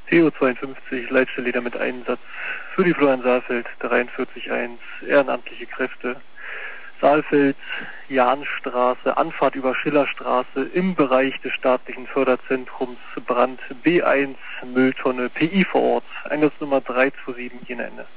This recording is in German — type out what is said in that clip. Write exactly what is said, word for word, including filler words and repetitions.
T O zweiundfünfzig, Leitstellleder mit Einsatz für die Florian Saalfeld, dreiundvierzig eins, ehrenamtliche Kräfte. Saalfeld, Jahnstraße, Anfahrt über Schillerstraße im Bereich des staatlichen Förderzentrums, Brand B eins, Mülltonne, P I vor Ort, Einsatznummer drei zwei sieben, Jena Ende.